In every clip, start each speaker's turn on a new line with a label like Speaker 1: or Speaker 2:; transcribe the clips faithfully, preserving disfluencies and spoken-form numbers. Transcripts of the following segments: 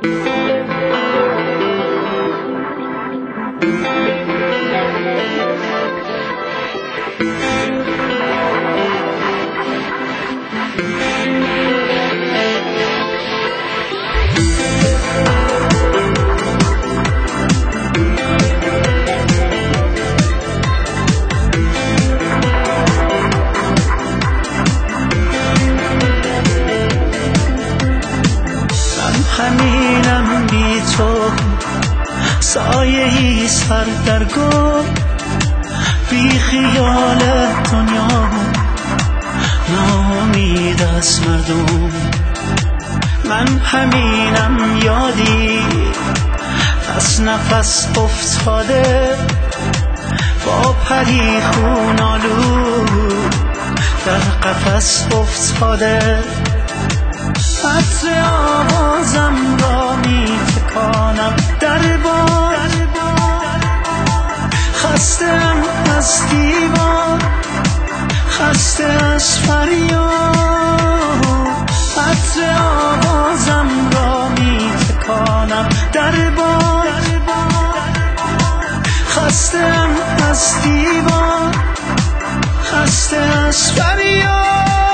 Speaker 1: همینم بی تو، سایه ای سردرگم، بی خیال دنیا، ناامید از مردم. من همینم یادی از نفس افتاده، با پری خون آلود در قفس افتاده. عطر آوازم را می تکانم در باد، خسته ام از دیوار، خسته از فریاد. عطر آوازم را می تکانم در باد، خسته ام از دیوار، خسته از فریاد.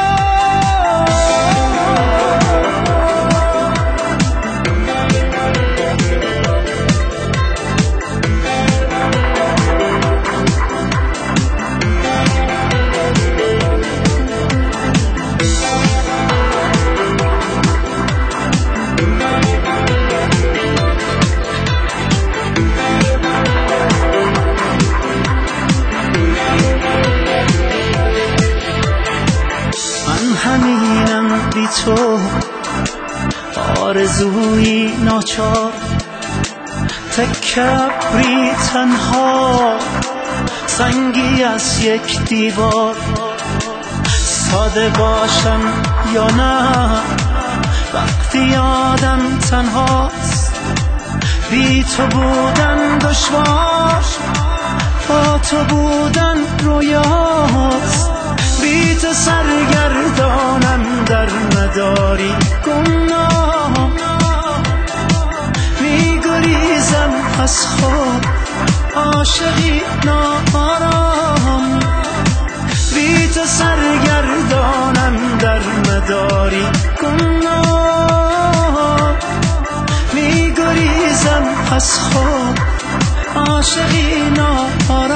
Speaker 1: همینم بی تو، آرزوی ناچار، تکبری تنها، سنگی از یک دیوار. ساده باشم یا نه وقتی آدم تنهاست، بی تو بودن دشوار، با تو بودن رویاست. بی تو سرگردانم در مداری گمنام، می گریزم از خود عاشقی ناآرام. بی تو سرگردانم در مداری گمنام، می گریزم از خود عاشقی ناآرام.